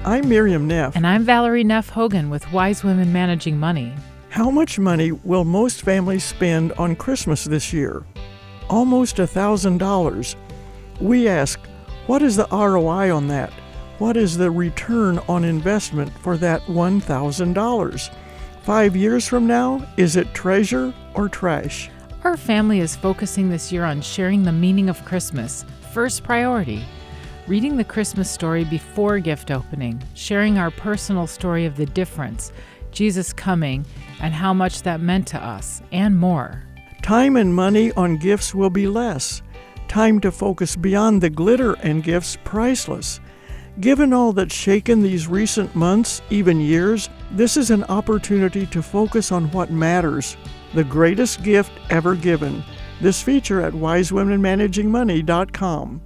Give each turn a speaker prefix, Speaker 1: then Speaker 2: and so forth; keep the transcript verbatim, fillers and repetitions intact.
Speaker 1: I'm Miriam Neff.
Speaker 2: And I'm Valerie Neff Hogan with Wise Women Managing Money.
Speaker 1: How much money will most families spend on Christmas this year? Almost one thousand dollars. We ask, what is the R O I on that? What is the return on investment for that one thousand dollars? Five years from now, is it treasure or trash?
Speaker 2: Our family is focusing this year on sharing the meaning of Christmas, first priority. Reading the Christmas story before gift opening, sharing our personal story of the difference, Jesus coming, and how much that meant to us, and more.
Speaker 1: Time and money on gifts will be less. Time to focus beyond the glitter and gifts priceless. Given all that's shaken these recent months, even years, this is an opportunity to focus on what matters, the greatest gift ever given. This feature at wise women managing money dot com.